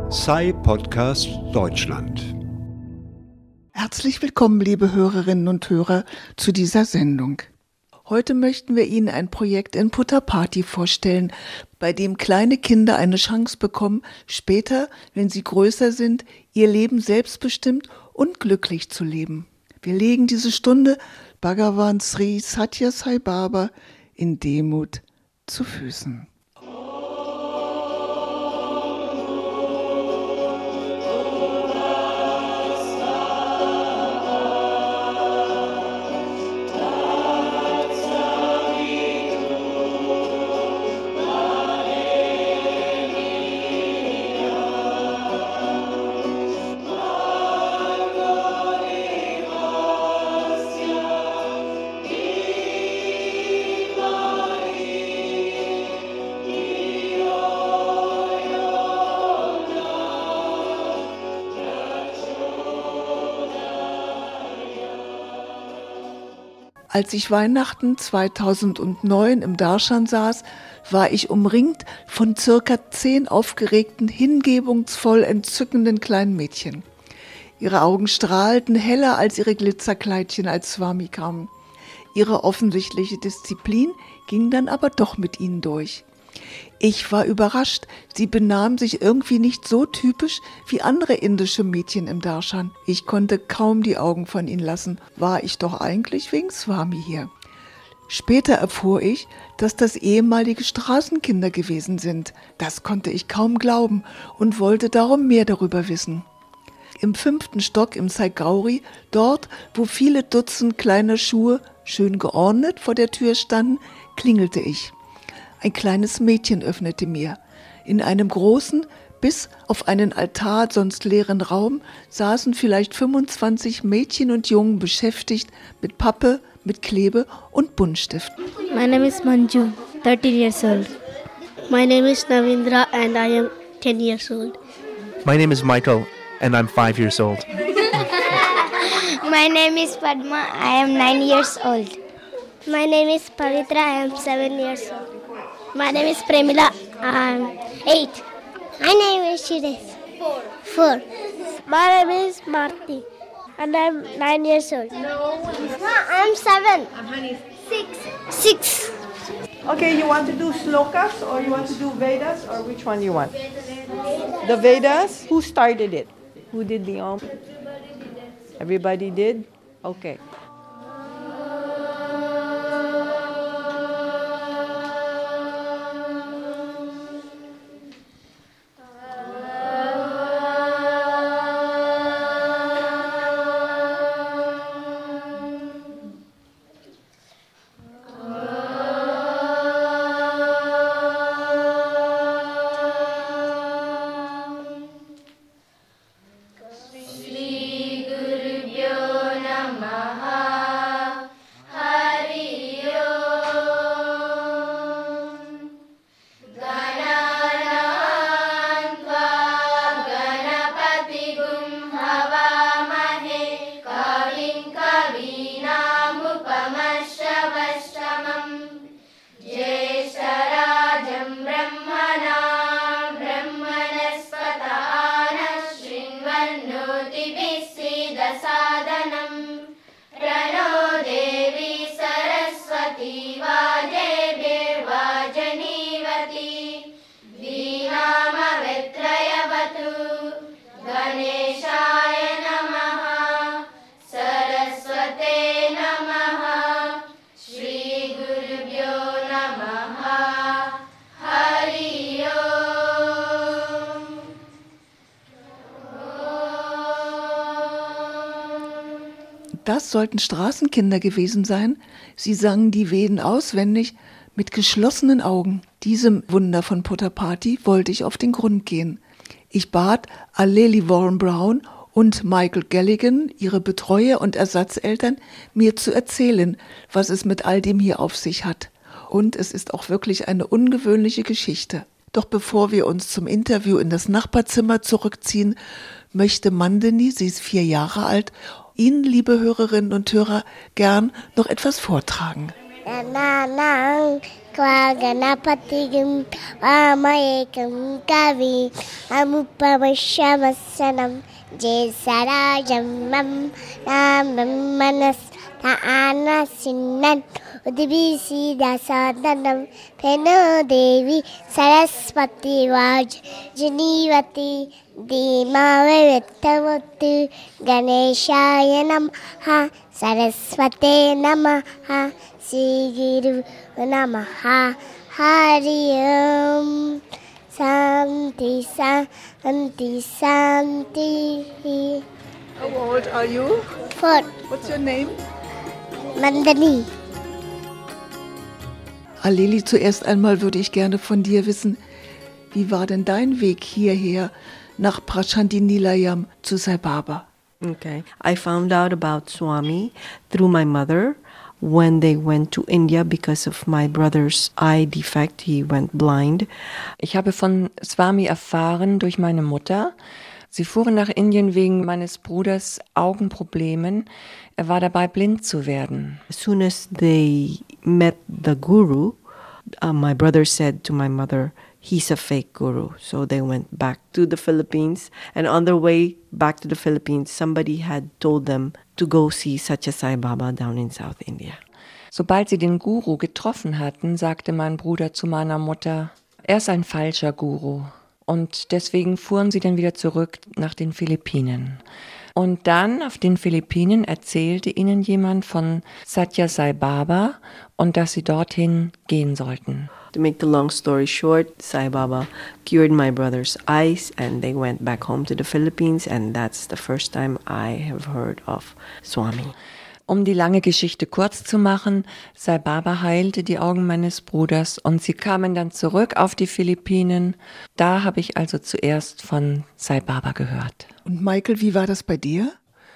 Sci-Podcast Deutschland. Herzlich willkommen, liebe Hörerinnen und Hörer, zu dieser Sendung. Heute möchten wir Ihnen ein Projekt in Puttaparthi vorstellen, bei dem kleine Kinder eine Chance bekommen, später, wenn sie größer sind, ihr Leben selbstbestimmt und glücklich zu leben. Wir legen diese Stunde Bhagavan Sri Sathya Sai Baba in Demut zu Füßen. Als ich Weihnachten 2009 im Darshan saß, war ich umringt von circa 10 aufgeregten, hingebungsvoll entzückenden kleinen Mädchen. Ihre Augen strahlten heller als ihre Glitzerkleidchen, als Swami kamen. Ihre offensichtliche Disziplin ging dann aber doch mit ihnen durch. Ich war überrascht, sie benahmen sich irgendwie nicht so typisch wie andere indische Mädchen im Darshan. Ich konnte kaum die Augen von ihnen lassen, war ich doch eigentlich wegen Swami hier. Später erfuhr ich, dass das ehemalige Straßenkinder gewesen sind. Das konnte ich kaum glauben und wollte darum mehr darüber wissen. Im 5. Stock im Sai Gauri, dort, wo viele Dutzend kleiner Schuhe schön geordnet vor der Tür standen, klingelte ich. Ein kleines Mädchen öffnete mir. In einem großen, bis auf einen Altar sonst leeren Raum saßen vielleicht 25 Mädchen und Jungen beschäftigt mit Pappe, mit Klebe und Buntstiften. My name is Manju, 13 years old. My name is Navindra and I am 10 years old. My name is Michael and I'm 5 years old. My name is Padma, I am 9 years old. My name is Pavitra, I am 7 years old. My name is Premila. I'm 8. My name is Shires. 4. My name is Marti, and I'm 9 years old. I'm 7. I'm 6. Okay, you want to do slokas or you want to do Vedas or which one you want? The Vedas? Who started it? Who did the Om? Everybody did? Okay. Das sollten Straßenkinder gewesen sein. Sie sangen die Veden auswendig mit geschlossenen Augen. Diesem Wunder von Puttaparthi wollte ich auf den Grund gehen. Ich bat Alleli Warren Brown und Michael Galligan, ihre Betreuer und Ersatzeltern, mir zu erzählen, was es mit all dem hier auf sich hat. Und es ist auch wirklich eine ungewöhnliche Geschichte. Doch bevor wir uns zum Interview in das Nachbarzimmer zurückziehen, möchte Mandini, sie ist 4 Jahre alt, Ihnen, liebe Hörerinnen und Hörer, gern noch etwas vortragen. Nanang Kwaganapatigam Vamayekam Kavi Amupavashavasanam Jesarajamam Namam Manas Ta'ana Sinan Udibisi Dasadanam Peno Devi Saraswati Vaj Janivati Dimave Vettavatu Ganeshaya Namaha Saraswate Namaha Sigiru Namaha Hari Om Santi Santi Santi. How old are you? 4. What's your name? Mandani. Aleli, zuerst einmal würde ich gerne von dir wissen, wie war denn dein Weg hierher nach Prashanthi Nilayam zu Sai Baba? Okay. I found out about Swami through my mother when they went to India because of my brother's eye defect. He went blind. Ich habe von Swami erfahren durch meine Mutter. Sie fuhren nach Indien wegen meines Bruders Augenproblemen. Er war dabei, blind zu werden. As soon as they met the guru, my brother said to my mother, he's a fake guru. So they went back to the Philippines. And on their way back to the Philippines, somebody had told them to go see Satya Sai Baba down in South India. Sobald sie den Guru getroffen hatten, sagte mein Bruder zu meiner Mutter, er ist ein falscher Guru. Und deswegen fuhren sie dann wieder zurück nach den Philippinen. Und dann auf den Philippinen erzählte ihnen jemand von Satya Sai Baba und dass sie dorthin gehen sollten. To make the long story short, Sai Baba cured my brother's eyes and they went back home to the Philippines, and that's the first time I have heard of Swami. Um die lange Geschichte kurz zu machen, Sai Baba heilte die Augen meines Bruders und sie kamen dann zurück auf die Philippinen. Da habe ich also zuerst von Sai Baba gehört. Und Michael, wie war das bei dir?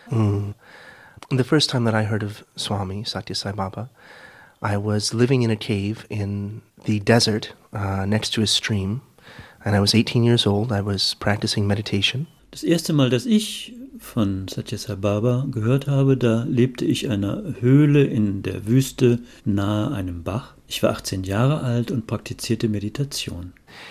The first time that I heard of Swami, Satya Sai Baba, I was living in a cave in the desert next to a stream, and I was 18 years old. I was practicing meditation. Das erste Mal, dass ich von Satya Sai Baba gehört habe, da lebte ich in einer Höhle in der Wüste nahe einem Bach. Ich war 18 Jahre alt und praktizierte Meditation.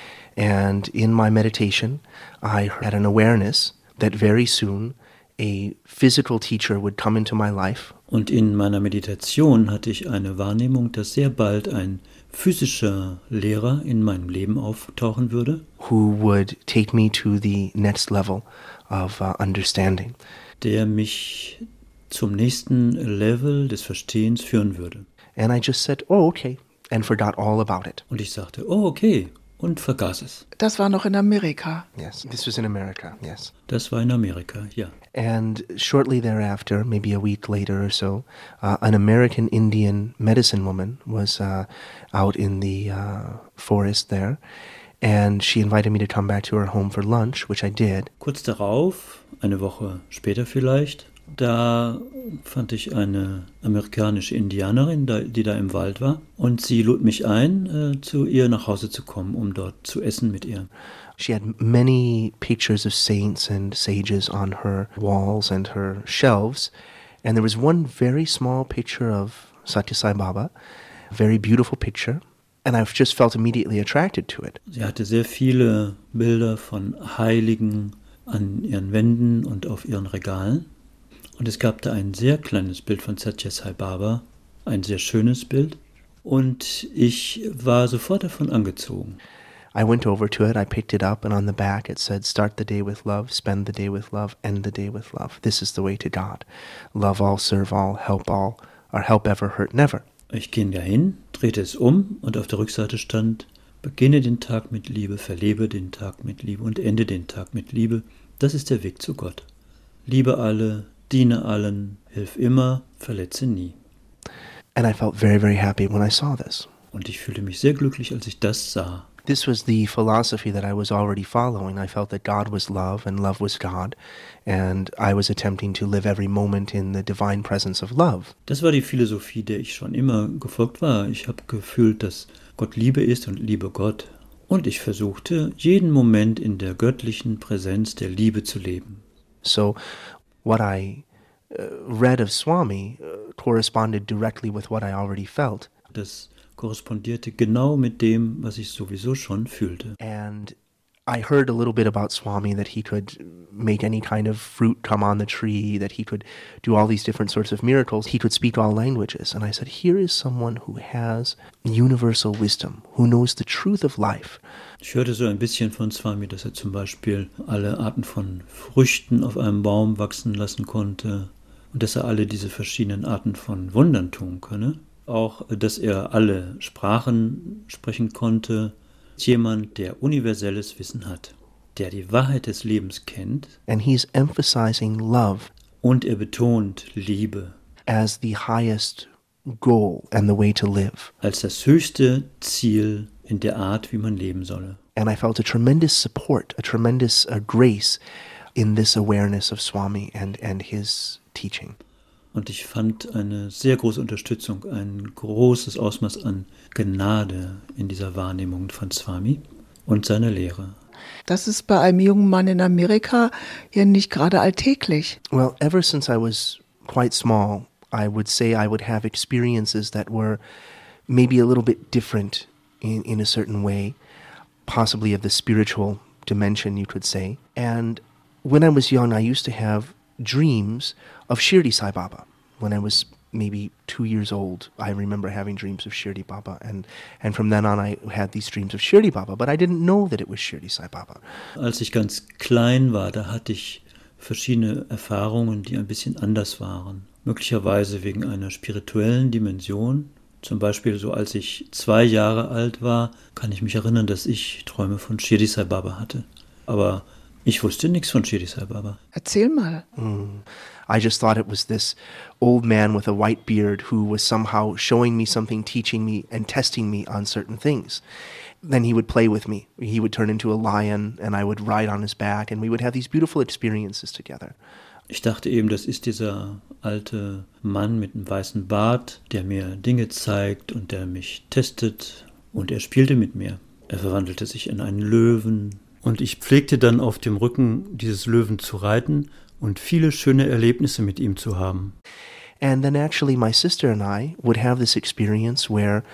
And in my meditation, I had an awareness that very soon a physical teacher would come into my life. Und in meiner Meditation hatte ich eine Wahrnehmung, dass sehr bald ein physischer Lehrer in meinem Leben auftauchen würde. Who would take me to the next level of understanding. Der mich zum nächsten Level des Verstehens führen würde. And I just said, oh, okay, and forgot all about it. Und ich sagte, oh, okay, und vergaß es. Das war noch in Amerika. Yes, this was in America, yes. Das war in Amerika, ja. And shortly thereafter, maybe a week later or so, an American Indian medicine woman was out in the forest there, and she invited me to come back to her home for lunch, which I did. Kurz darauf, eine Woche später vielleicht, da fand ich eine amerikanische Indianerin, die da im Wald war, und sie lud mich ein, zu ihr nach Hause zu kommen, um dort zu essen mit ihr. She had many pictures of saints and sages on her walls and her shelves, and there was one very small picture of Satya Sai Baba, a very beautiful picture, and I just felt immediately attracted to it. Sie hatte sehr viele Bilder von Heiligen an ihren Wänden und auf ihren Regalen. Und es gab da ein sehr kleines Bild von Satya Sai Baba, ein sehr schönes Bild. Und ich war sofort davon angezogen. I went over to it, I picked it up, and on the back it said, start the day with love, spend the day with love, end the day with love. This is the way to God. Love all, serve all, or help ever, hurt never. Ich ging dahin, drehte es um und auf der Rückseite stand, beginne den Tag mit Liebe, verlebe den Tag mit Liebe und ende den Tag mit Liebe. Das ist der Weg zu Gott. Liebe alle, diene allen, hilf immer, verletze nie. And I felt very, very happy when I saw this. Und ich fühlte mich sehr glücklich, als ich das sah. This was the philosophy that I was already following. I felt that God was love and love was God, and I was attempting to live every moment in the divine presence of love. Das war die Philosophie, der ich schon immer gefolgt war. Ich habe gefühlt, dass Gott Liebe ist und Liebe Gott. Und ich versuchte, jeden Moment in der göttlichen Präsenz der Liebe zu leben. So what I read of Swami corresponded directly with what I already felt. Das korrespondierte genau mit dem, was ich sowieso schon fühlte. And I heard a little bit about Swami, that he could make any kind of fruit come on the tree, that he could do all these different sorts of miracles. He could speak all languages. And I said, here is someone who has universal wisdom, who knows the truth of life. Ich hörte so ein bisschen von Swami, dass er zum Beispiel alle Arten von Früchten auf einem Baum wachsen lassen konnte und dass er alle diese verschiedenen Arten von Wundern tun könne. Auch, dass er alle Sprachen sprechen konnte. Jemand, der universelles Wissen hat, der die Wahrheit des Lebens kennt. And he's emphasizing love. Und er betont Liebe. As the highest goal and the way to live. Als das höchste Ziel in der Art, wie man leben solle. And I felt a tremendous support, a tremendous grace in this awareness of Swami and his teaching. Und ich fand eine sehr große Unterstützung, ein großes Ausmaß an Gnade in dieser Wahrnehmung von Swami und seiner Lehre. Das ist bei einem jungen Mann in Amerika ja nicht gerade alltäglich. Well, ever since I was quite small, I would say I would have experiences that were maybe a little bit different in a certain way, possibly of the spiritual dimension, you could say. And when I was young, I used to have dreams of Shirdi Sai Baba. When I was maybe 2 years old, I remember having dreams of Shirdi Baba, and from then on I had these dreams of Shirdi Baba, but I didn't know that it was Shirdi Sai Baba. Als ich ganz klein war, da hatte ich verschiedene Erfahrungen, die ein bisschen anders waren. Möglicherweise wegen einer spirituellen Dimension. Zum Beispiel so, als ich 2 Jahre alt war, kann ich mich erinnern, dass ich Träume von Shirdi Sai Baba hatte. Aber ich wusste nichts von Shirdi Sai Baba. Erzähl mal. I just thought it was this old man with a white beard who was somehow showing me something, teaching me, and testing me on certain things. Then he would play with me. He would turn into a lion, and I would ride on his back, and we would have these beautiful experiences together. Ich dachte eben, das ist dieser alte Mann mit einem weißen Bart, der mir Dinge zeigt und der mich testet. Und er spielte mit mir. Er verwandelte sich in einen Löwen. Und ich pflegte dann auf dem Rücken dieses Löwen zu reiten und viele schöne Erlebnisse mit ihm zu haben. And then actually my sister and I would have this experience where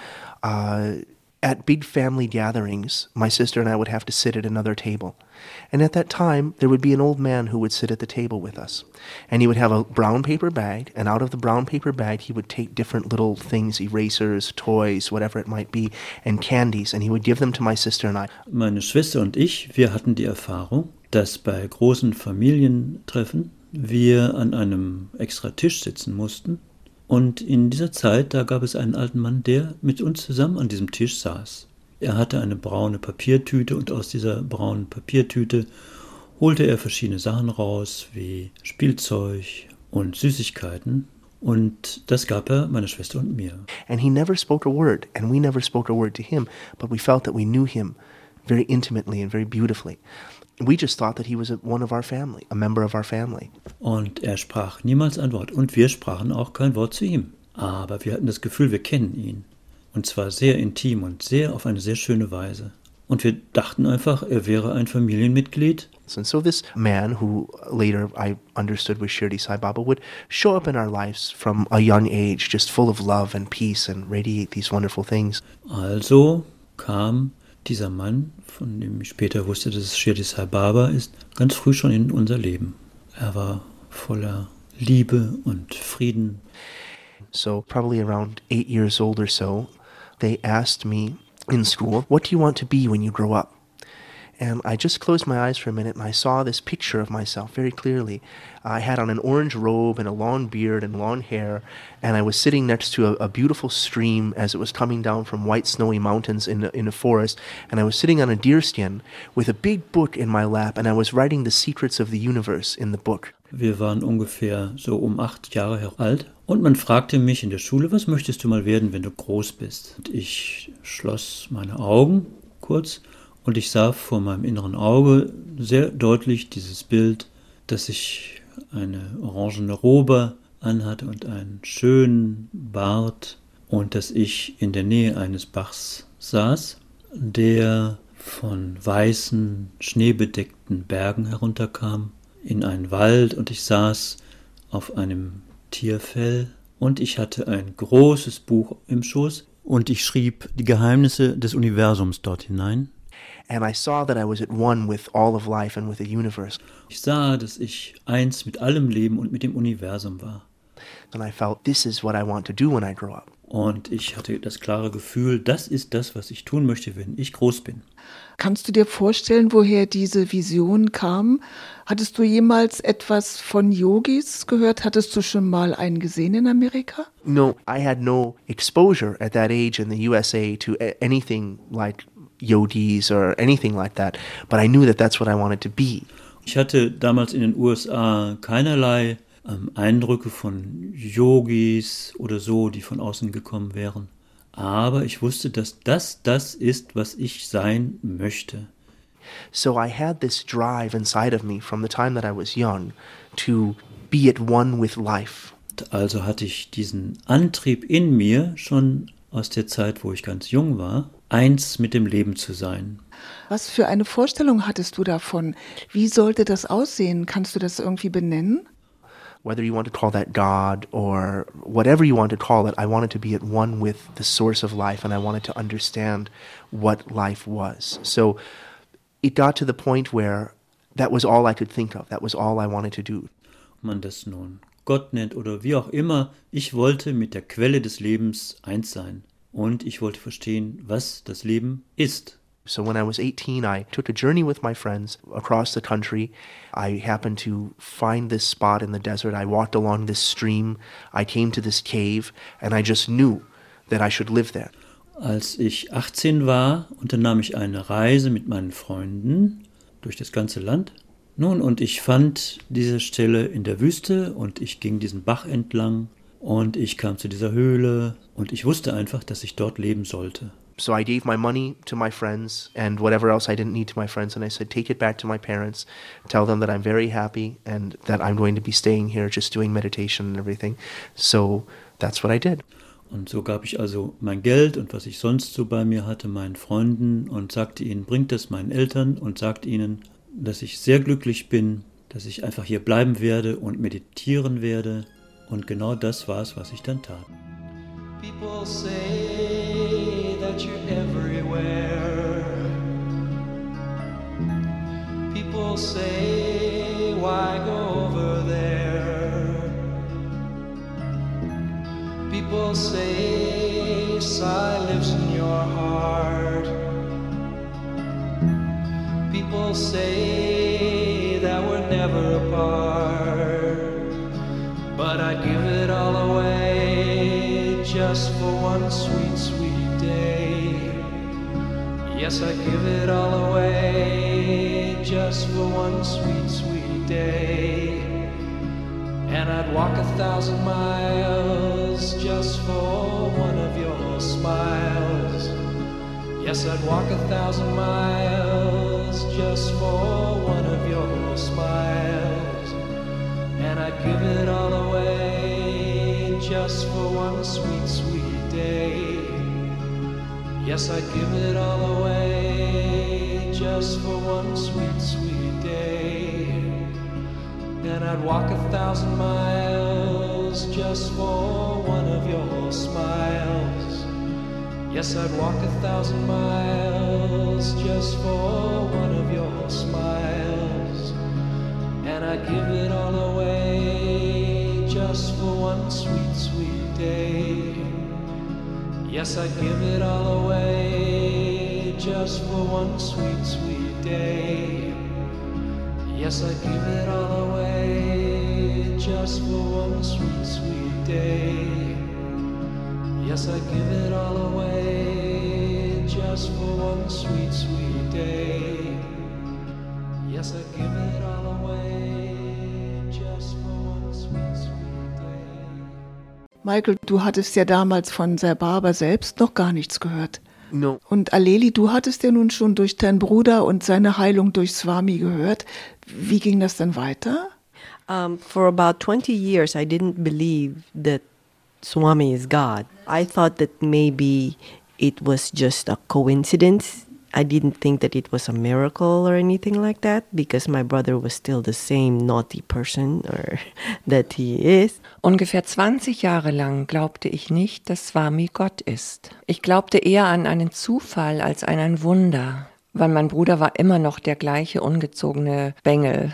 at big family gatherings, my sister and I would have to sit at another table. And at that time, there would be an old man who would sit at the table with us. And he would have a brown paper bag, and out of the brown paper bag, he would take different little things, erasers, toys, whatever it might be, and candies, and he would give them to my sister and I. Meine Schwester und ich, wir hatten die Erfahrung, dass bei großen Familientreffen wir an einem extra Tisch sitzen mussten. Und in dieser Zeit, da gab es einen alten Mann, der mit uns zusammen an diesem Tisch saß. Er hatte eine braune Papiertüte und aus dieser braunen Papiertüte holte er verschiedene Sachen raus, wie Spielzeug und Süßigkeiten. Und das gab er meiner Schwester und mir. And he never spoke a word, and we never spoke a word to him, but we felt that we knew him very intimately and very beautifully. We just thought that he was one of our family, a member of our family. Und er sprach niemals ein Wort. Und wir sprachen auch kein Wort zu ihm. Aber wir hatten das Gefühl, wir kennen ihn. Und zwar sehr intim und auf eine sehr schöne Weise. Und wir dachten einfach, er wäre ein Familienmitglied. And so this man, who later I understood was Shirdi Sai Baba, would show up in our lives from a young age, just full of love and peace and radiate these wonderful things. Also kam dieser Mann, von dem ich später wusste, dass es Shirdi Sai Baba ist, ganz früh schon in unser Leben. Er war voller Liebe und Frieden. So probably around 8 years old or so, they asked me in school, what do you want to be when you grow up? And I just closed my eyes for a minute and I saw this picture of myself very clearly. I had on an orange robe and a long beard and long hair, and I was sitting next to a beautiful stream as it was coming down from white snowy mountains in a forest, and I was sitting on a deerskin with a big book in my lap, and I was writing the secrets of the universe in the book. Wir waren ungefähr so 8 Jahre alt und man fragte mich in der Schule, was möchtest du mal werden, wenn du groß bist? Und ich schloss meine Augen kurz und ich sah vor meinem inneren Auge sehr deutlich dieses Bild, dass ich eine orangene Robe anhatte und einen schönen Bart und dass ich in der Nähe eines Bachs saß, der von weißen, schneebedeckten Bergen herunterkam in einen Wald und ich saß auf einem Tierfell und ich hatte ein großes Buch im Schoß. und ich schrieb die Geheimnisse des Universums dort hinein. And I saw that I was at one with all of life and with the universe. Ich sah, dass ich eins mit allem Leben und mit dem Universum war. And I felt, this is what I want to do when I grow up. Und ich hatte das klare Gefühl, das ist das, was ich tun möchte, wenn ich groß bin. Kannst du dir vorstellen, woher diese Vision kam? Hattest du jemals etwas von Yogis gehört? Hattest du schon mal einen gesehen in Amerika? No, I had no exposure at that age in the USA to anything like yogis or anything like that. But I knew that that's what I wanted to be. Ich hatte damals in den USA keinerlei Eindrücke von Yogis oder so, die von außen gekommen wären. Aber ich wusste, dass das ist, was ich sein möchte. So I had this drive inside of me from the time that I was young to be at one with life. Also hatte ich diesen Antrieb in mir schon aus der Zeit, wo ich ganz jung war, eins mit dem Leben zu sein. Was für eine Vorstellung hattest du davon? Wie sollte das aussehen? Kannst du das irgendwie benennen? Whether you want to call that God or whatever you want to call it, I wanted to be at one with the source of life, and I wanted to understand what life was. So it got to the point where that was all I could think of. That was all I wanted to do. Ob man das nun Gott nennt oder wie auch immer, ich wollte mit der Quelle des Lebens eins sein. Und ich wollte verstehen, was das Leben ist. So when I was 18, I took a journey with my friends across the country. I happened to find this spot in the desert. I walked along this stream. I came to this cave, and I just knew that I should live there. Als ich 18 war, unternahm ich eine Reise mit meinen Freunden durch das ganze Land. Nun, und ich fand diese Stelle in der Wüste und ich ging diesen Bach entlang und ich kam zu dieser Höhle und ich wusste einfach, dass ich dort leben sollte. So I gave my money to my friends and whatever else I didn't need to my friends, and I said, take it back to my parents, tell them that I'm very happy and that I'm going to be staying here just doing meditation and everything. So that's what I did. Und so gab ich also mein Geld und was ich sonst so bei mir hatte, meinen Freunden und sagte ihnen, bringt es meinen Eltern und sagt ihnen, dass ich sehr glücklich bin, dass ich einfach hier bleiben werde und meditieren werde. Und genau das war es, was ich dann tat. People say that you're everywhere. People say, why go over there? People say, Sai lives in your heart. People say that we're never apart. But I'd give it all away just for one sweet, sweet day. Yes, I'd give it all away just for one sweet, sweet day. And I'd walk 1,000 miles just for one of your smiles. Yes, I'd walk 1,000 miles just for one of your smiles. And I'd give it all away just for one sweet, sweet day. Yes, I'd give it all away just for one sweet, sweet day. And I'd walk 1,000 miles just for one of your smiles. Yes, I'd walk 1,000 miles just for one of your smiles. And I'd give it all away just for one sweet, sweet day. Yes, I'd give it all away just for one sweet, sweet day. Yes, I'd give it all away just for one sweet, sweet day. Yes, I'd give it all away just for one sweet, sweet day. Yes, I'd give it all away just for one sweet, sweet day. Michael, du hattest ja damals von Sai Baba selbst noch gar nichts gehört. No. Und Aleli, du hattest ja nun schon durch deinen Bruder und seine Heilung durch Swami gehört. Wie ging das dann weiter? For about 20 years, I didn't believe that Swami is God. I thought that maybe it was just a coincidence I didn't think that it was a miracle or anything like that because my brother was still the same naughty person or that he is. Ungefähr 20 Jahre lang glaubte ich nicht, dass Swami Gott ist. Ich glaubte eher an einen Zufall als an ein Wunder, weil mein Bruder war immer noch der gleiche ungezogene Bengel.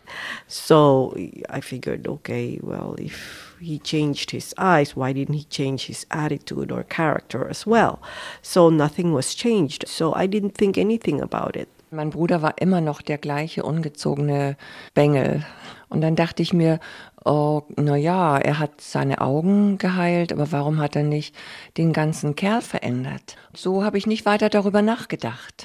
So I figured, okay, well, if he changed his eyes, why didn't he change his attitude or character as well? So nothing was changed. So I didn't think anything about it. Mein Bruder war immer noch der gleiche ungezogene Bengel. Und dann dachte ich mir, oh, naja, er hat seine Augen geheilt, aber warum hat er nicht den ganzen Kerl verändert? So habe ich nicht weiter darüber nachgedacht.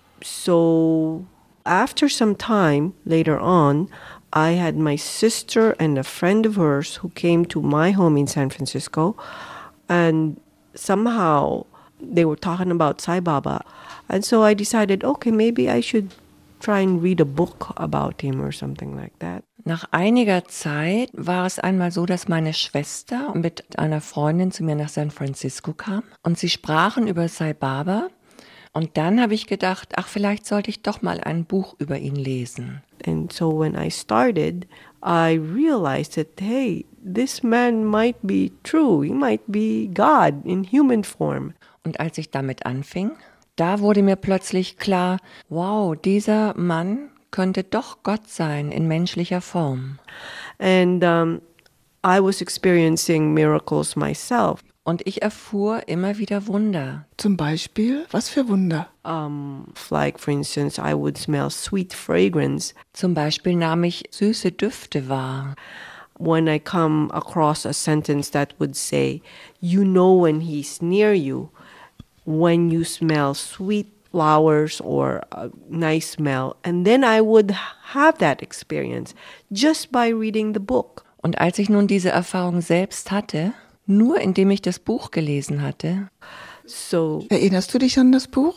So after some time later on, I had my sister and a friend of hers who came to my home in San Francisco, and somehow they were talking about Sai Baba. And so I decided, okay, maybe I should try and read a book about him or something like that. Nach einiger Zeit war es einmal so, dass meine Schwester mit einer Freundin zu mir nach San Francisco kam und sie sprachen über Sai Baba. Und dann habe ich gedacht, ach, vielleicht sollte ich doch mal ein Buch über ihn lesen. And so when I started, I realized that, hey, this man might be true. He might be God in human form. Und als ich damit anfing, da wurde mir plötzlich klar, wow, dieser Mann könnte doch Gott sein in menschlicher Form. And I was experiencing miracles myself. Und ich erfuhr immer wieder Wunder. Zum Beispiel, was für Wunder? Like, for instance, I would smell sweet fragrance. Zum Beispiel nahm ich süße Düfte wahr. When I come across a sentence that would say, you know when he's near you, when you smell sweet flowers or a nice smell. And then I would have that experience just by reading the book. Und als ich nun diese Erfahrung selbst hatte, nur indem ich das Buch gelesen hatte. So, erinnerst du dich an das Buch?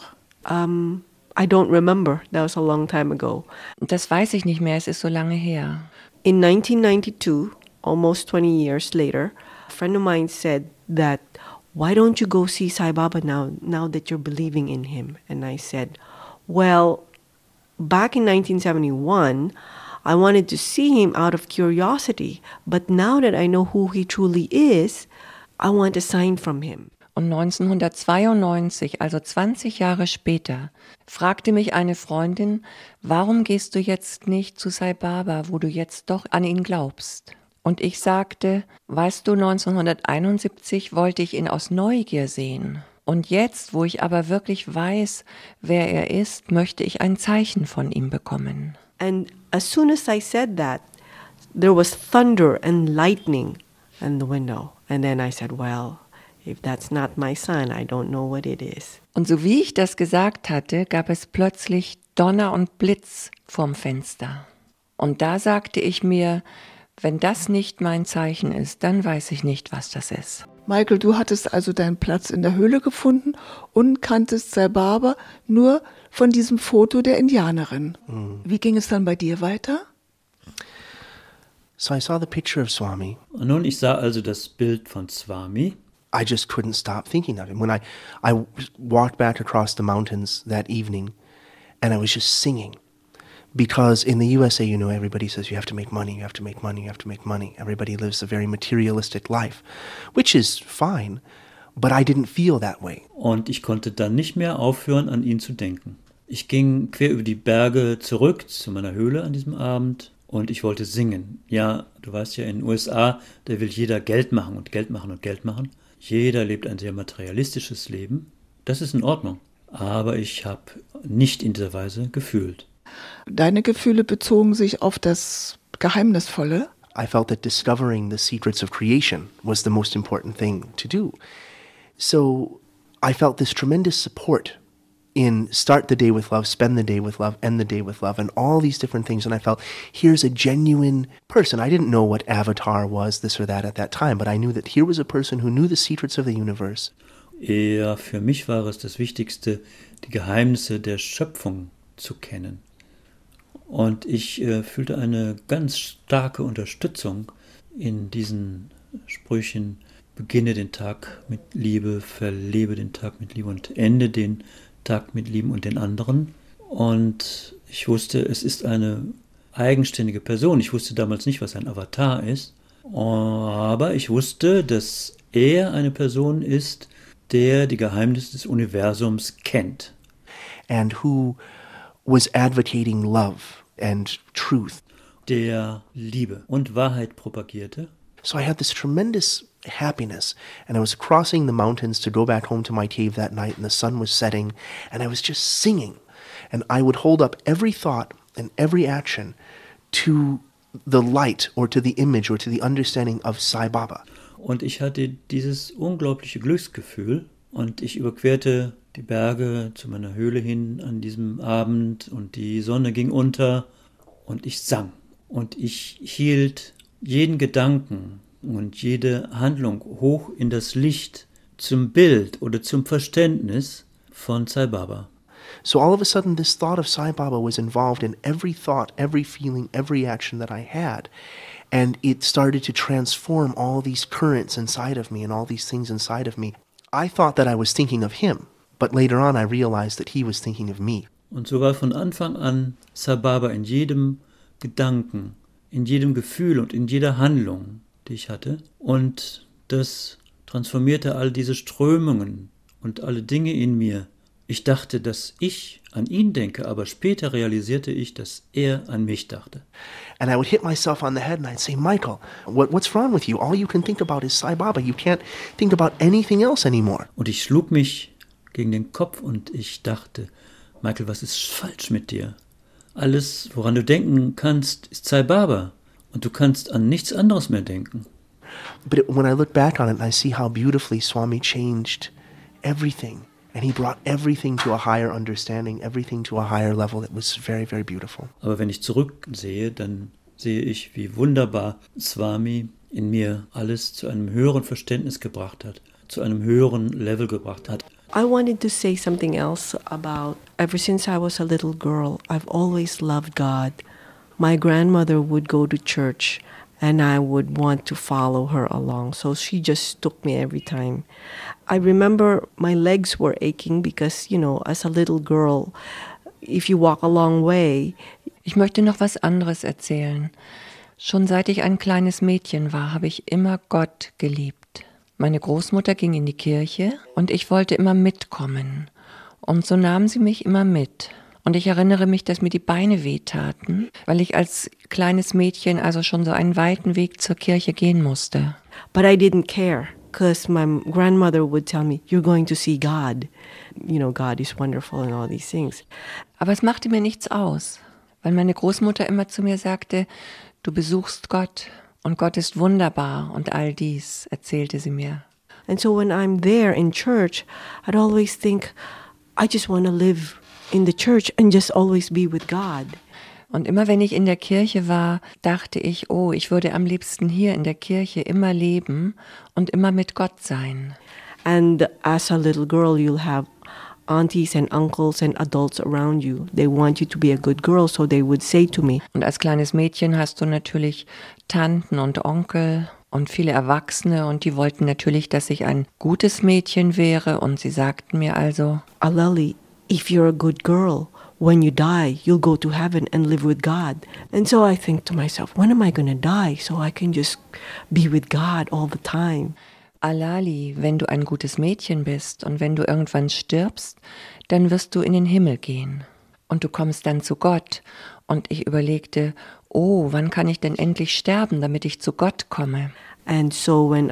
I don't remember. That was a long time ago. Das weiß ich nicht mehr, es ist so lange her. In 1992, almost 20 years later, a friend of mine said that, why don't you go see Sai Baba now that you're believing in him? And I said, well, back in 1971, I wanted to see him out of curiosity, but now that I know who he truly is, I want a sign from him. Und 1992, also 20 Jahre später, fragte mich eine Freundin, warum gehst du jetzt nicht zu Sai Baba, wo du jetzt doch an ihn glaubst? Und ich sagte, weißt du, 1971 wollte ich ihn aus Neugier sehen. Und jetzt, wo ich aber wirklich weiß, wer er ist, möchte ich ein Zeichen von ihm bekommen. And as soon as I said that, there was thunder and lightning in the window. And then I said, well, if that's not my son, I don't know what it is. Und so wie ich das gesagt hatte, gab es plötzlich Donner und Blitz vorm Fenster. Und da sagte ich mir, wenn das nicht mein Zeichen ist, dann weiß ich nicht, was das ist. Michael, du hattest also deinen Platz in der Höhle gefunden und kanntest Sai Baba nur von diesem Foto der Indianerin. Wie ging es dann bei dir weiter? So I saw the picture of Swami. Nun, ich sah also das Bild von Swami. I just couldn't stop thinking of him. When I walked back across the mountains that evening, and I was just singing. Because in the USA, you know, everybody says you have to make money, you have to make money, you have to make money. Everybody lives a very materialistic life, which is fine, but I didn't feel that way. Und ich konnte dann nicht mehr aufhören, an ihn zu denken. Ich ging quer über die Berge zurück zu meiner Höhle an diesem Abend und ich wollte singen. Ja, du weißt ja, in den USA, da will jeder Geld machen und Geld machen und Geld machen. Jeder lebt ein sehr materialistisches Leben. Das ist in Ordnung. Aber ich habe nicht in dieser Weise gefühlt. Deine Gefühle bezogen sich auf das Geheimnisvolle. I felt that discovering the secrets of creation was the most important thing to do. So I felt this tremendous support in start the day with love, spend the day with love, end the day with love, and all these different things. And I felt, here's a genuine person. I didn't know what Avatar was, this or that at that time, but I knew that here was a person who knew the secrets of the universe. Ja, für mich war es das Wichtigste, die Geheimnisse der Schöpfung zu kennen. Und ich fühlte eine ganz starke Unterstützung in diesen Sprüchen, beginne den Tag mit Liebe, verlebe den Tag mit Liebe und ende den Kontakt mit Lieben und den anderen. Und ich wusste, es ist eine eigenständige Person. Ich wusste damals nicht, was ein Avatar ist. Aber ich wusste, dass er eine Person ist, der die Geheimnisse des Universums kennt. And who was advocating love and truth. Der Liebe und Wahrheit propagierte. So I had this tremendous happiness, and I was crossing the mountains to go back home to my cave that night, and the sun was setting, and I was just singing. And I would hold up every thought and every action to the light or to the image or to the understanding of Sai Baba. Und ich hatte dieses unglaubliche Glücksgefühl und ich überquerte die Berge zu meiner Höhle hin an diesem Abend und die Sonne ging unter und ich sang. Und ich hielt jeden Gedanken und jede Handlung hoch in das Licht zum Bild oder zum Verständnis von Sai Baba. So all of a sudden this thought of Sai Baba was involved in every thought, every feeling, every action that I had. And it started to transform all these currents inside of me and all these things inside of me. I thought that I was thinking of him, but later on I realized that he was thinking of me. Und so war von Anfang an Sai Baba in jedem Gedanken, in jedem Gefühl und in jeder Handlung, die ich hatte. Und das transformierte all diese Strömungen und alle Dinge in mir. Ich dachte, dass ich an ihn denke, aber später realisierte ich, dass er an mich dachte. And I would hit myself on the head and I'd say, Michael, what's wrong with you? All you can think about is Sai Baba. You can't think about anything else anymore. Und ich schlug mich gegen den Kopf und ich dachte, Michael, was ist falsch mit dir? Alles, woran du denken kannst, ist Sai Baba. Und du kannst an nichts anderes mehr denken. But when I look back on it, I see how beautifully Swami changed everything. And he brought everything to a higher understanding, everything to a higher level. It was very, very beautiful. Aber wenn ich zurücksehe, dann sehe ich, wie wunderbar Swami in mir alles zu einem höheren Verständnis gebracht hat, zu einem höheren Level gebracht hat. I wanted to say something else about, ever since I was a little girl, I've always loved God. My grandmother would go to church and I would want to follow her along. So she just took me every time. I remember my legs were aching because, as a little girl, if you walk a long way. Ich möchte noch was anderes erzählen. Schon seit ich ein kleines Mädchen war, habe ich immer Gott geliebt. Meine Großmutter ging in die Kirche und ich wollte immer mitkommen. Und so nahm sie mich immer mit. Und ich erinnere mich, dass mir die Beine wehtaten, weil ich als kleines Mädchen also schon so einen weiten Weg zur Kirche gehen musste. But I didn't care, because my grandmother would tell me, you're going to see God. God is wonderful and all these things. Aber es machte mir nichts aus, weil meine Großmutter immer zu mir sagte, du besuchst Gott und Gott ist wunderbar und all dies, erzählte sie mir. And so when I'm there in church, I'd always think, I just want to live in the church and just always be with God. Und immer wenn ich in der Kirche war, dachte ich, ich würde am liebsten hier in der Kirche immer leben und immer mit Gott sein. And as a little girl, you'll have aunties and uncles and adults around you. They want you to be a good girl, so they would say to me. Und als kleines Mädchen hast du natürlich Tanten und Onkel und viele Erwachsene und die wollten natürlich, dass ich ein gutes Mädchen wäre und sie sagten mir also, Alali, if you're a good girl, when you die, you'll go to heaven and live with God. And so I think to myself, when am I going to die so I can just be with God all the time? Alali, wenn du ein gutes Mädchen bist und wenn du irgendwann stirbst, dann wirst du in den Himmel gehen. Und du kommst dann zu Gott. Und ich überlegte, wann kann ich denn endlich sterben, damit ich zu Gott komme? And so when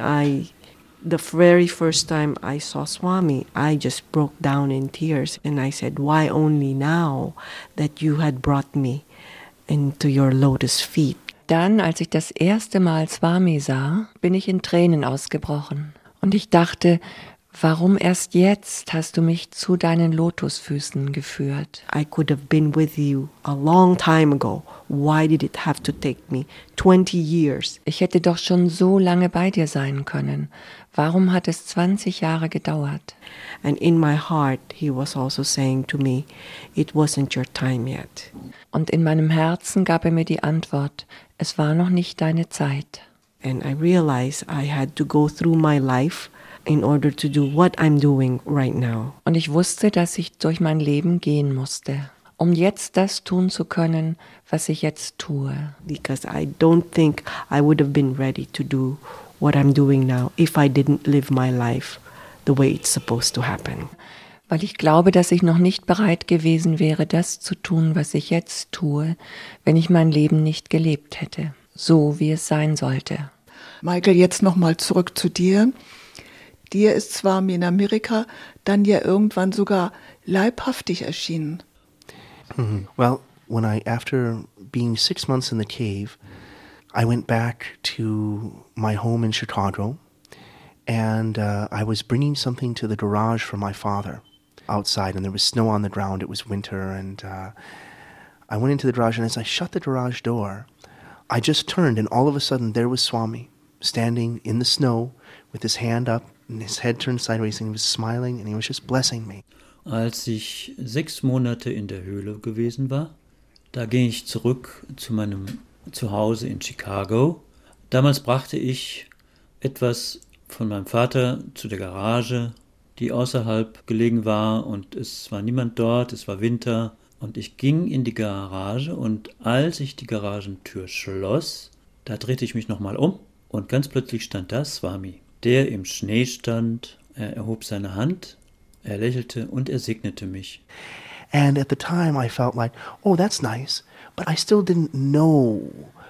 the very first time I saw Swami, I just broke down in tears and I said, why only now that you had brought me into your lotus feet? Dann, als ich das erste Mal Swami sah, bin ich in Tränen ausgebrochen. Und ich dachte, warum erst jetzt hast du mich zu deinen Lotusfüßen geführt? I could have been with you a long time ago. Why did it have to take me 20 years? Ich hätte doch schon so lange bei dir sein können. Warum hat es 20 Jahre gedauert? And in my heart, he was also saying to me, it wasn't your time yet. Und in meinem Herzen gab er mir die Antwort, es war noch nicht deine Zeit. And I realized I had to go through my life in order to do what I'm doing right now. Und ich wusste, dass ich durch mein Leben gehen musste, um jetzt das tun zu können, was ich jetzt tue. Because I don't think I would have been ready to do what I'm doing now if I didn't live my life the way it's supposed to happen. Weil ich glaube, dass ich noch nicht bereit gewesen wäre, das zu tun, was ich jetzt tue, wenn ich mein Leben nicht gelebt hätte, so wie es sein sollte. Michael, jetzt nochmal zurück zu dir. Dir ist Swami in Amerika dann ja irgendwann sogar leibhaftig erschienen. Well, after being 6 months in the cave, I went back to my home in Chicago, and I was bringing something to the garage for my father outside, and there was snow on the ground. It was winter, and I went into the garage, and as I shut the garage door, I just turned, and all of a sudden there was Swami standing in the snow with his hand up and his head turned sideways, and he was smiling, and he was just blessing me. Als ich 6 Monate in der Höhle gewesen war, da ging ich zurück zu meinem Zuhause in Chicago. Damals brachte ich etwas von meinem Vater zu der Garage, die außerhalb gelegen war, und es war niemand dort, es war Winter, und ich ging in die Garage, und als ich die Garagentür schloss, da drehte ich mich nochmal um, und ganz plötzlich stand da Swami, der im Schnee stand. Er erhob seine Hand, er lächelte und er segnete mich. And at the time I felt like, oh, that's nice, but I still didn't know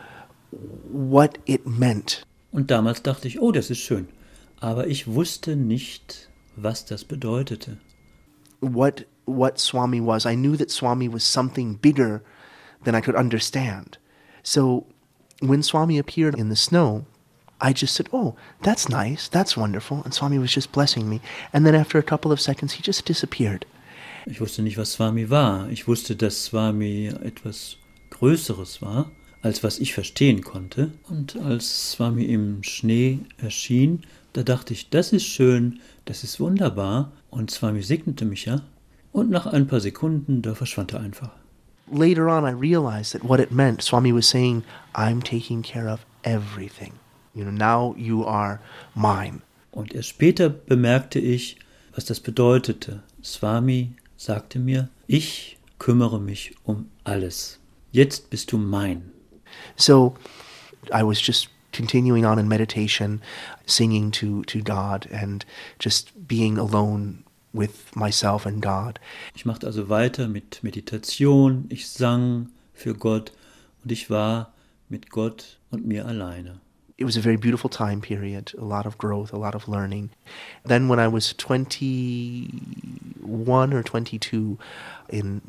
what it meant. Und damals dachte ich, oh, das ist schön, aber ich wusste nicht, was das bedeutete. What Swami was. I knew that Swami was something bigger than I could understand. So when Swami appeared in the snow, I just said, oh, that's nice, that's wonderful. And Swami was just blessing me. And then after a couple of seconds, he just disappeared. Ich wusste nicht, was Swami war. Ich wusste, dass Swami etwas Größeres war, als was ich verstehen konnte. Und als Swami im Schnee erschien, da dachte ich, das ist schön, das ist wunderbar. Und Swami segnete mich ja. Und nach ein paar Sekunden, da verschwand er einfach. Later on, I realized that what it meant, Swami was saying, I'm taking care of everything. You know, now you are mine. Und erst später bemerkte ich, was das bedeutete. Swami sagte mir, ich kümmere mich um alles. Jetzt bist du mein. So I was just continuing on in meditation, singing to God and just being alone with myself and God. Ich machte also weiter mit Meditation, ich sang für Gott und ich war mit Gott und mir alleine. It was a very beautiful time period, a lot of growth, a lot of learning. Then when I was 21 or 22, in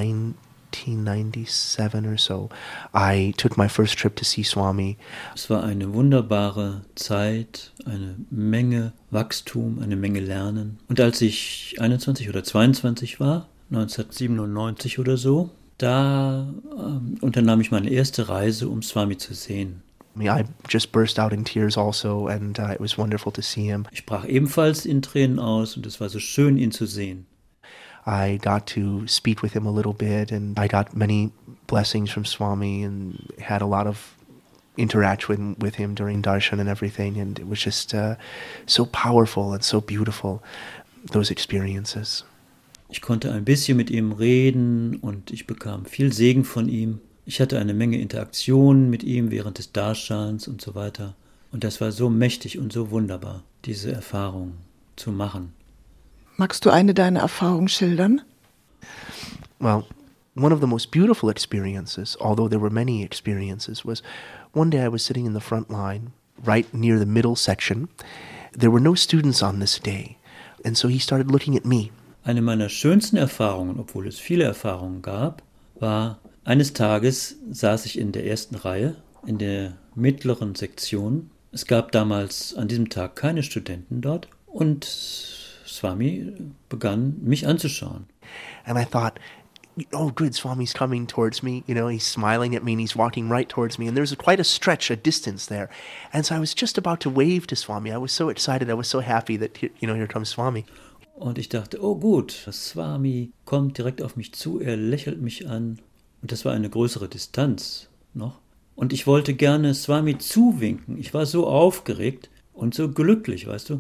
1997 or so, I took my first trip to see Swami. Es war eine wunderbare Zeit, eine Menge Wachstum, eine Menge Lernen. Und als ich 21 oder 22 war, 1997 oder so, da unternahm ich meine erste Reise, um Swami zu sehen. I just burst out in tears also, and it was wonderful to see him. Ich brach ebenfalls in Tränen aus und es war so schön, ihn zu sehen. I got to speak with him a little bit, and I got many blessings from Swami and had a lot of interaction with him during darshan and everything, and it was just so powerful and so beautiful, those experiences. Ich konnte ein bisschen mit ihm reden und ich bekam viel Segen von ihm. Ich hatte eine Menge Interaktion mit ihm während des Darshans und so weiter. Und das war so mächtig und so wunderbar, diese Erfahrung zu machen. Magst du eine deiner Erfahrungen schildern? Well, one of the most beautiful experiences, although there were many experiences, was one day I was sitting in the front line, right near the middle section. There were no students on this day, and so he started looking at me. Eine meiner schönsten Erfahrungen, obwohl es viele Erfahrungen gab, war, eines Tages saß ich in der ersten Reihe, in der mittleren Sektion. Es gab damals an diesem Tag keine Studenten dort und Swami begann, mich anzuschauen. And I thought, oh good, Swami's coming towards me, you know, he's smiling at me and he's walking right towards me, and there's quite a stretch, a distance there. And so I was just about to wave to Swami. I was so excited, I was so happy that, you know, here comes Swami. Und ich dachte, oh gut, Swami kommt direkt auf mich zu, er lächelt mich an. Und das war eine größere Distanz noch. Und ich wollte gerne Swami zuwinken. Ich war so aufgeregt und so glücklich, weißt du.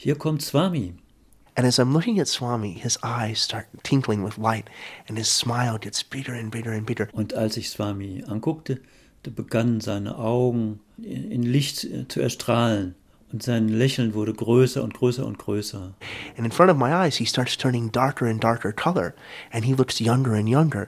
hier kommt Swami. And as I'm looking at Swami, his eyes start tinkling with light and his smile gets bigger and bigger and bigger. Und als ich Swami anguckte, da begannen seine Augen in Licht zu erstrahlen und sein Lächeln wurde größer und größer und größer. And in front of my eyes, he starts turning darker and darker color and he looks younger and younger.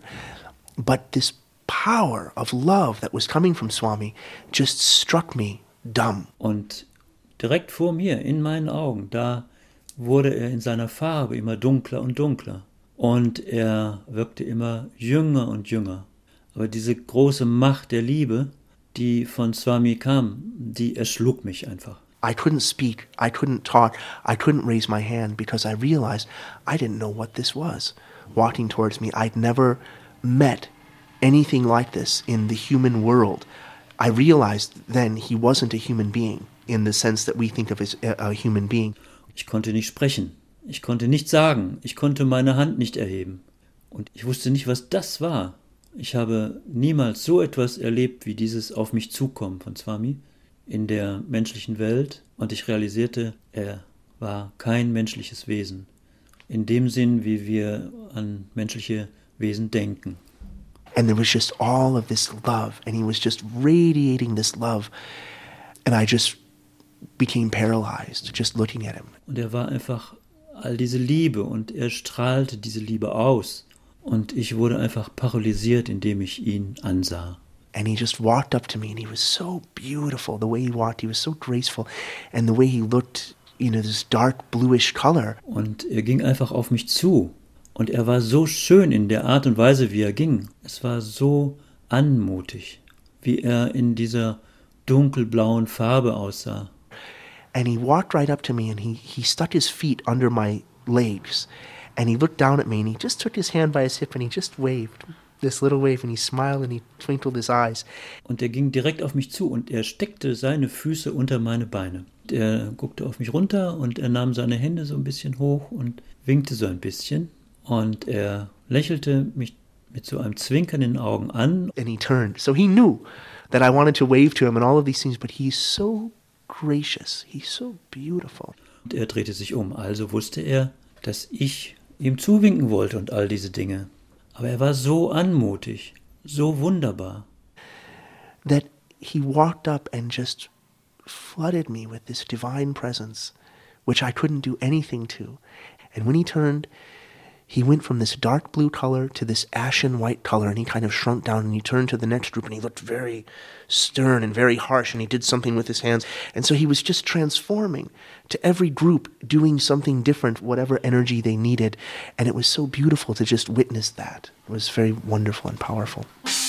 But this power of love that was coming from Swami just struck me dumb. Und direkt vor mir, in meinen Augen, da wurde er in seiner Farbe immer dunkler und dunkler. Und er wirkte immer jünger und jünger. Aber diese große Macht der Liebe, die von Swami kam, die erschlug mich einfach. I couldn't speak, I couldn't talk, I couldn't raise my hand because I realized I didn't know what this was. Walking towards me, I'd never met anything like this in the human world. I realized then he wasn't a human being in the sense that we think of as a human being. Ich konnte nicht sprechen, ich konnte nichts sagen, ich konnte meine Hand nicht erheben. Und ich wusste nicht, was das war. Ich habe niemals so etwas erlebt wie dieses Auf mich zukommen von Swami in der menschlichen Welt. Und ich realisierte, er war kein menschliches Wesen. In dem Sinn, wie wir an menschliche Wesen denken. And there was just all of this love, and he was just radiating this love. And I just became paralyzed just looking at him. Und er war einfach all diese Liebe und er strahlte diese Liebe aus. Und ich wurde einfach paralysiert, indem ich ihn ansah. And he just walked up to me and he was so beautiful. The way he walked, he was so graceful. And the way he looked, this dark bluish color. Und er ging einfach auf mich zu. Und er war so schön in der Art und Weise, wie er ging. Es war so anmutig, wie er in dieser dunkelblauen Farbe aussah. And he walked right up to me and he stuck his feet under my legs. And he looked down at me and he just took his hand by his hip and he just waved. This little wave and he smiled and he twinkled his eyes. Und er ging direkt auf mich zu und er steckte seine Füße unter meine Beine. Er guckte auf mich runter und er nahm seine Hände so ein bisschen hoch und winkte so ein bisschen. Und er lächelte mich mit so einem Zwinkern in den Augen an. And he turned. So he knew that I wanted to wave to him and all of these things, but he's so gracious. He's so beautiful. Und er drehte sich um. Also wusste er, dass ich ihm zuwinken wollte und all diese Dinge. Aber er war so anmutig, so wunderbar. That he walked up and just flooded me with this divine presence, which I couldn't do anything to. And when he turned, he went from this dark blue color to this ashen white color, and he kind of shrunk down, and he turned to the next group, and he looked very stern and very harsh, and he did something with his hands. And so he was just transforming to every group, doing something different, whatever energy they needed. And it was so beautiful to just witness that. It was very wonderful and powerful.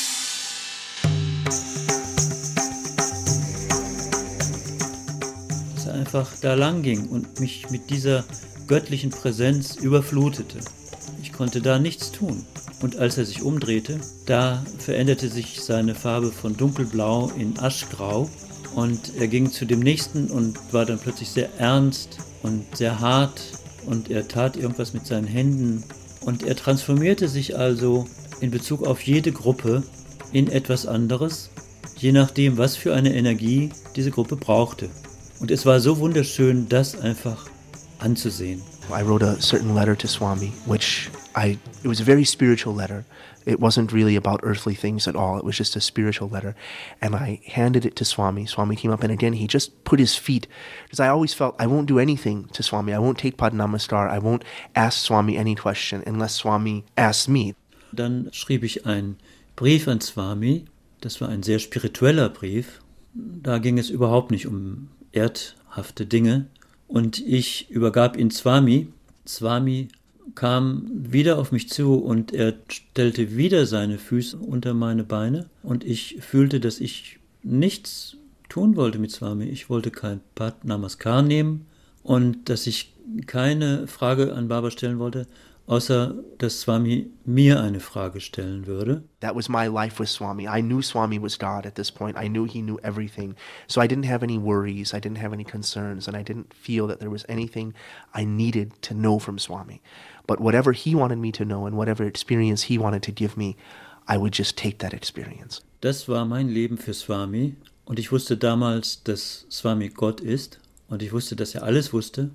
Dass er einfach da lang ging und mich mit dieser göttlichen Präsenz überflutete. Ich konnte da nichts tun. Und als er sich umdrehte, da veränderte sich seine Farbe von dunkelblau in aschgrau. Und er ging zu dem Nächsten und war dann plötzlich sehr ernst und sehr hart. Und er tat irgendwas mit seinen Händen. Und er transformierte sich also in Bezug auf jede Gruppe in etwas anderes, je nachdem, was für eine Energie diese Gruppe brauchte. Und es war so wunderschön, das einfach anzusehen. I wrote a certain letter to Swami, it was a very spiritual letter. It wasn't really about earthly things at all. It was just a spiritual letter. And I handed it to Swami. Swami came up and again, he just put his feet, because I always felt I won't do anything to Swami. I won't take Pad Namaskar. I won't ask Swami any question unless Swami asks me. Dann schrieb ich einen Brief an Swami. Das war ein sehr spiritueller Brief. Da ging es überhaupt nicht um erdhafte Dinge. Und ich übergab ihn Swami. Swami kam wieder auf mich zu und er stellte wieder seine Füße unter meine Beine. Und ich fühlte, dass ich nichts tun wollte mit Swami. Ich wollte kein Pad Namaskar nehmen und dass ich keine Frage an Baba stellen wollte, außer dass Swami mir eine Frage stellen würde. That was my life with Swami. I knew Swami was God at this point. I knew he knew everything. So I didn't have any worries, I didn't have any concerns, and I didn't feel that there was anything I needed to know from Swami. But whatever he wanted me to know and whatever experience he wanted to give me, I would just take that experience. Das war mein Leben für Swami und ich wusste damals, dass Swami Gott ist und ich wusste, dass er alles wusste.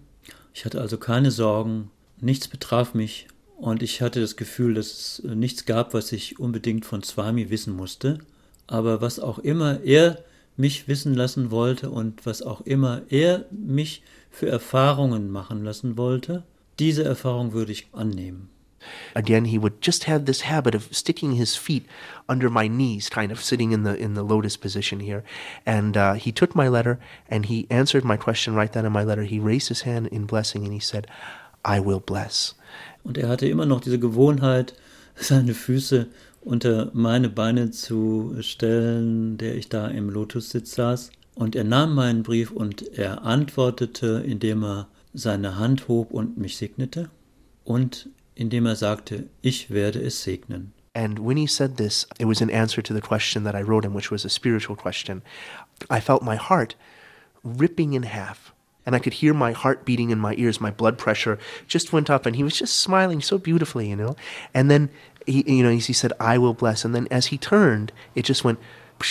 Ich hatte also keine Sorgen, nichts betraf mich und ich hatte das Gefühl, dass es nichts gab, was ich unbedingt von Swami wissen musste. Aber was auch immer er mich wissen lassen wollte und was auch immer er mich für Erfahrungen machen lassen wollte, diese Erfahrung würde ich annehmen. Again, he would just have this habit of sticking his feet under my knees, kind of sitting in the lotus position here. And he took my letter and he answered my question right then in my letter. He raised his hand in blessing and he said, I will bless. Und er hatte immer noch diese Gewohnheit, seine Füße unter meine Beine zu stellen, der ich da im Lotussitz saß. Und er nahm meinen Brief und er antwortete, indem er seine Hand hob und mich segnete und indem er sagte, ich werde es segnen. And when he said this, it was in answer to the question that I wrote him, which was a spiritual question. I felt my heart ripping in half. And I could hear my heart beating in my ears. My blood pressure just went up and he was just smiling so beautifully, And then he said, I will bless. And then as he turned, it just went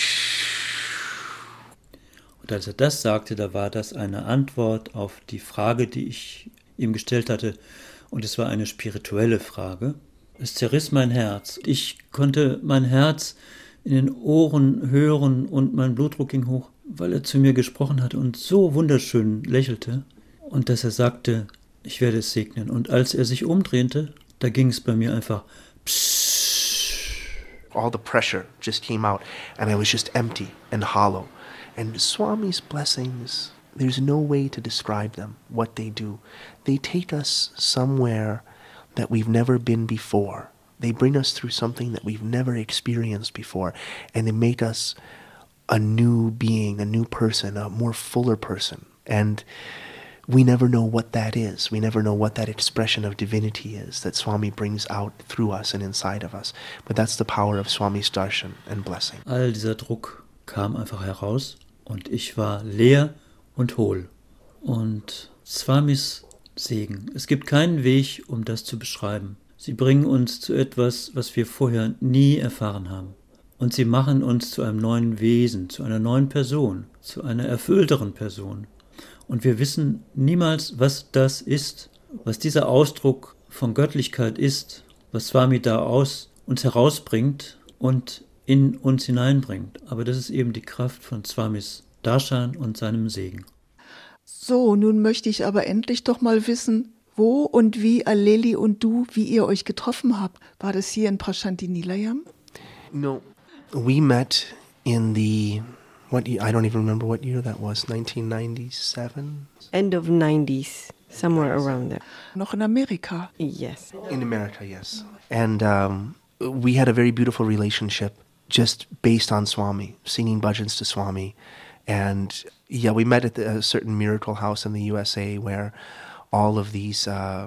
Und als er das sagte, da war das eine Antwort auf die Frage, die ich ihm gestellt hatte. Und es war eine spirituelle Frage. Es zerriss mein Herz. Ich konnte mein Herz in den Ohren hören und mein Blutdruck ging hoch, weil er zu mir gesprochen hatte und so wunderschön lächelte. Und dass er sagte, ich werde es segnen. Und als er sich umdrehte, da ging es bei mir einfach all the pressure just came out and I was just empty and hollow. And Swami's blessings, there's no way to describe them, what they do. They take us somewhere that we've never been before. They bring us through something that we've never experienced before. And they make us a new being, a new person, a more fuller person. And we never know what that is. We never know what that expression of divinity is that Swami brings out through us and inside of us. But that's the power of Swami's darshan and blessing. All dieser Druck kam einfach heraus und ich war leer und hohl. Und Swamis Segen. Es gibt keinen Weg, um das zu beschreiben. Sie bringen uns zu etwas, was wir vorher nie erfahren haben. Und sie machen uns zu einem neuen Wesen, zu einer neuen Person, zu einer erfüllteren Person. Und wir wissen niemals, was das ist, was dieser Ausdruck von Göttlichkeit ist, was Swami da aus uns herausbringt und in uns hineinbringt. Aber das ist eben die Kraft von Swamis Darshan und seinem Segen. So, nun möchte ich aber endlich doch mal wissen, wo und wie Aleli und du, wie ihr euch getroffen habt. War das hier in Prasanthi Nilayam? No, we met in the, what year? I don't even remember what year that was, 1997? End of 90s, somewhere around there. Noch in Amerika? Yes. In America, yes. And we had a very beautiful relationship just based on Swami, singing bhajans to Swami. And yeah, we met at a certain miracle house in the USA where all of these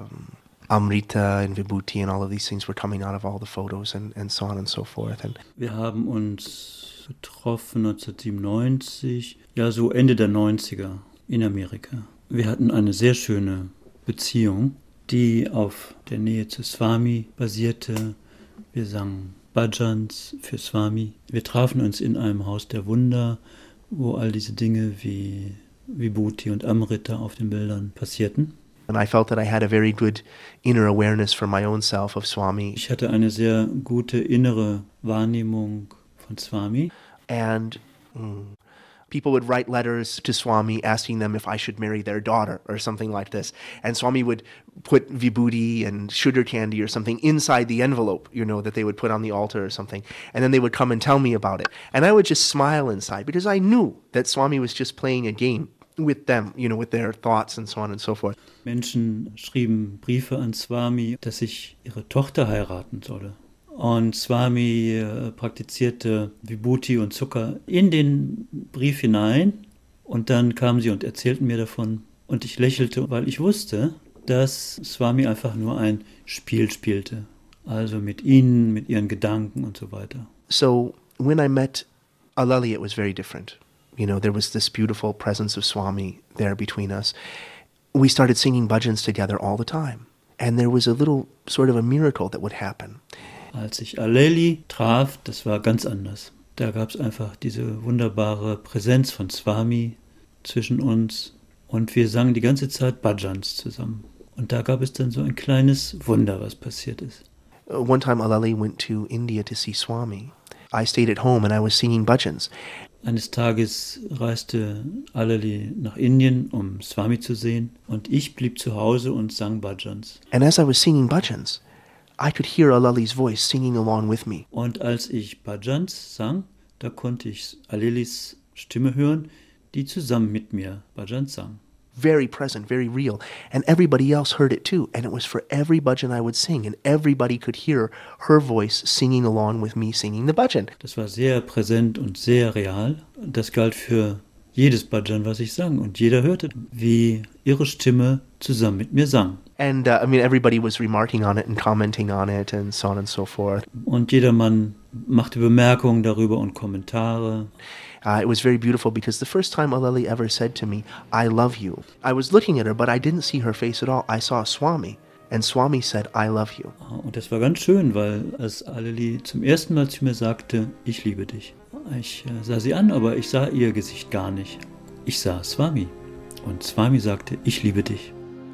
Amrita and Vibhuti and all of these things were coming out of all the photos and so on and so forth. And wir haben uns getroffen 1997, ja so Ende der 90er in Amerika. Wir hatten eine sehr schöne Beziehung, die auf der Nähe zu Swami basierte. Wir sangen Bhajans für Swami. Wir trafen uns in einem Haus der Wunder, wo all diese Dinge wie Vibhuti und Amrita auf den Bildern passierten. And I felt that I had a very good inner awareness for my own self of Swami. Ich hatte eine sehr gute innere Wahrnehmung von Swami. And people would write letters to Swami asking them if I should marry their daughter or something like this. And Swami would put vibhuti and sugar candy or something inside the envelope, that they would put on the altar or something. And then they would come and tell me about it. And I would just smile inside because I knew that Swami was just playing a game with them, with their thoughts and so on and so forth. Menschen schrieben Briefe an Swami, dass ich ihre Tochter heiraten solle. Und Swami praktizierte Vibhuti und Zucker in den Brief hinein. Und dann kamen sie und erzählten mir davon. Und ich lächelte, weil ich wusste, dass Swami einfach nur ein Spiel spielte. Also mit ihnen, mit ihren Gedanken und so weiter. So when I met Aleli, it was very different. There was this beautiful presence of Swami there between us. We started singing bhajans together all the time. And there was a little sort of a miracle that would happen. Als ich Aleli traf, das war ganz anders. Da gab es einfach diese wunderbare Präsenz von Swami zwischen uns Und wir sangen die ganze Zeit Bhajans zusammen. Und da gab es dann so ein kleines Wunder, was passiert ist. One time Alali went to India to see Swami. I stayed at home and I was singing bhajans. Eines Tages reiste Alali nach Indien, um Swami zu sehen. Und ich blieb zu Hause und sang Bhajans. And as I was singing bhajans, I could hear Alali's voice singing along with me. Und als ich Bhajans sang, da konnte ich Alalis Stimme hören, die zusammen mit mir Bhajans sang. Very present, very real. And everybody else heard it too. And it was for every bhajan I would sing. And everybody could hear her voice singing along with me singing the bhajan. Das war sehr präsent und sehr real. Das galt für jedes Bhajan, was ich sang. Und jeder hörte, wie ihre Stimme zusammen mit mir sang. And everybody was remarking on it and commenting on it and so on and so forth. Und jedermann machte Bemerkungen darüber und Kommentare. It was very beautiful because the first time Alali ever said to me, I love you, I was looking at her, but I didn't see her face at all. I saw Swami, and Swami said, I love you. Und das war ganz schön, weil als Alali zum ersten Mal zu mir sagte, ich liebe dich. Ich sah sie an, aber ich sah ihr Gesicht gar nicht. Ich sah Swami. Und Swami sagte, ich liebe dich.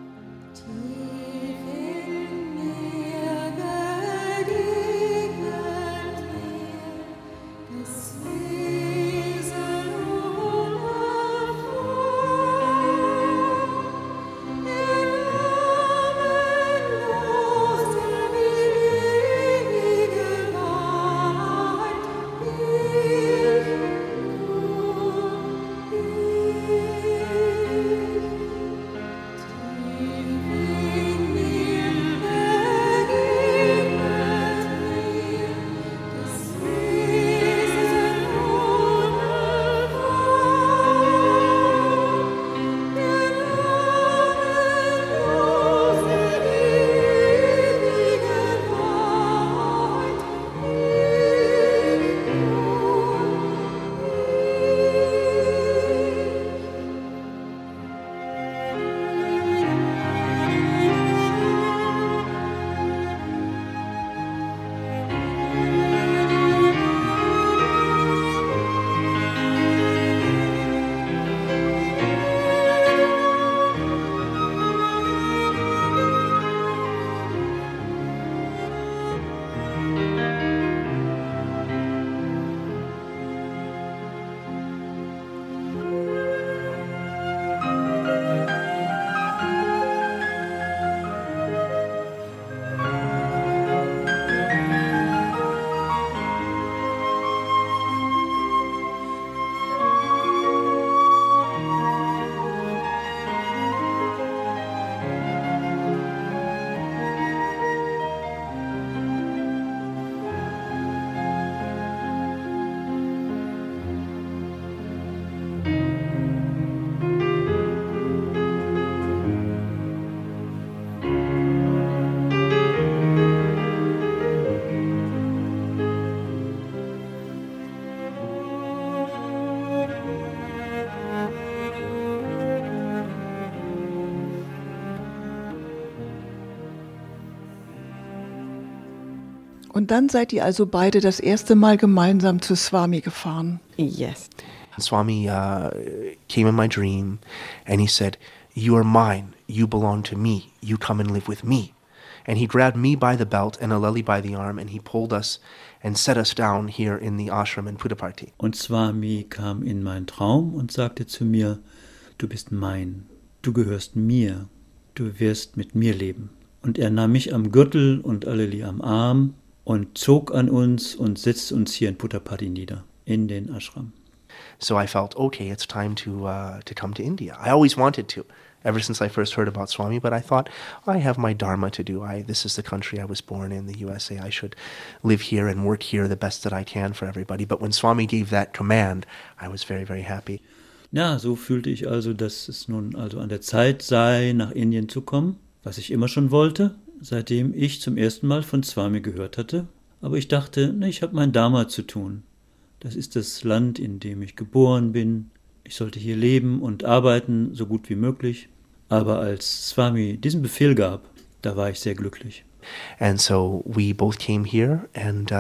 Und dann seid ihr also beide das erste Mal gemeinsam zu Swami gefahren. Yes. Swami came in my dream and he said, you are mine, you belong to me, you come and live with me. And he grabbed me by the belt and Alali by the arm and he pulled us and set us down here in the ashram in Puttaparthi. Und Swami kam in meinen Traum und sagte zu mir, du bist mein, du gehörst mir, du wirst mit mir leben. Und er nahm mich am Gürtel und Alali am Arm und zog an uns und setzte uns hier in Puttaparthi nieder, in den Ashram. So I felt, okay, it's time to come to India. I always wanted to, ever since I first heard about Swami, but I thought, I have my dharma to do. This is the country I was born in, the USA. I should live here and work here the best that I can for everybody. But when Swami gave that command, I was very, very happy. Ja, so fühlte ich also, dass es nun also an der Zeit sei, nach Indien zu kommen, was ich immer schon wollte, seitdem ich zum ersten Mal von Swami gehört hatte. Aber ich dachte, ich habe mein Dharma zu tun. Das ist das Land, in dem ich geboren bin. Ich sollte hier leben und arbeiten, so gut wie möglich. Aber als Swami diesen Befehl gab, da war ich sehr glücklich. And so we both came here and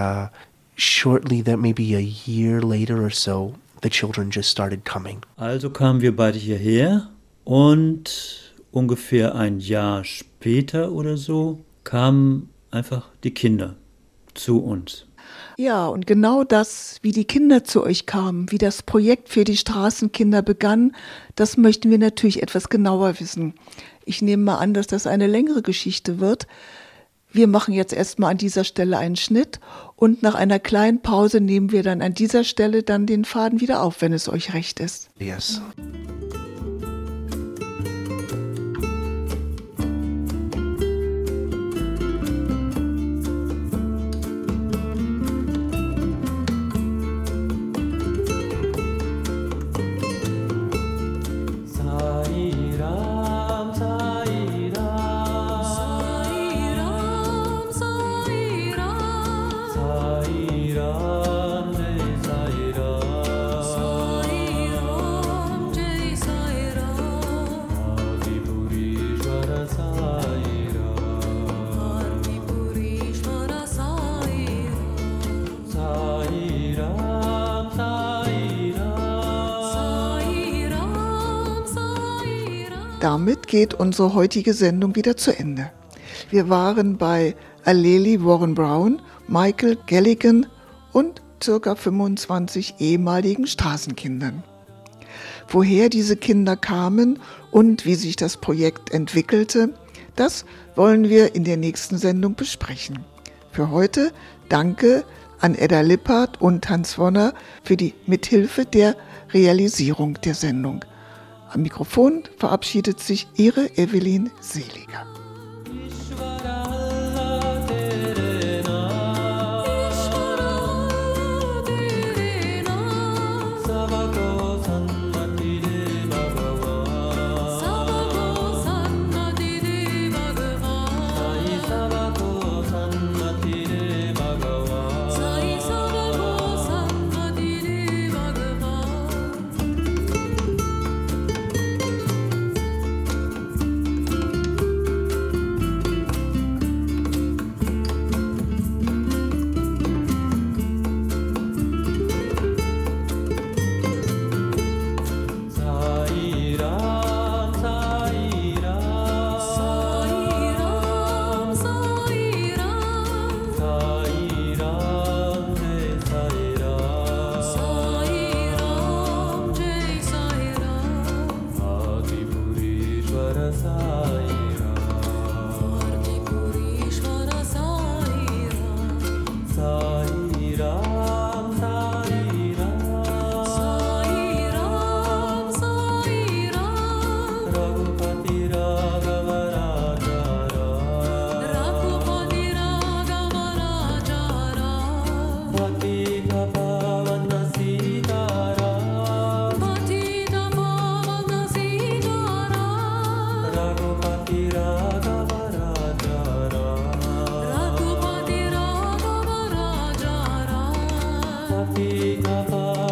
shortly, that maybe a year later or so, the children just started coming. Also kamen wir beide hierher Und ungefähr ein Jahr später oder so kamen einfach die Kinder zu uns. Ja, und genau das, wie die Kinder zu euch kamen, wie das Projekt für die Straßenkinder begann, das möchten wir natürlich etwas genauer wissen. Ich nehme mal an, dass das eine längere Geschichte wird. Wir machen jetzt erstmal an dieser Stelle einen Schnitt und nach einer kleinen Pause nehmen wir dann an dieser Stelle dann den Faden wieder auf, wenn es euch recht ist. Yes. Damit geht unsere heutige Sendung wieder zu Ende. Wir waren bei Alleli Warren Brown, Michael Galligan und ca. 25 ehemaligen Straßenkindern. Woher diese Kinder kamen und wie sich das Projekt entwickelte, das wollen wir in der nächsten Sendung besprechen. Für heute danke an Edda Lippert und Hans Wonner für die Mithilfe der Realisierung der Sendung. Am Mikrofon verabschiedet sich Ihre Evelyn Seliger. Pati Kapa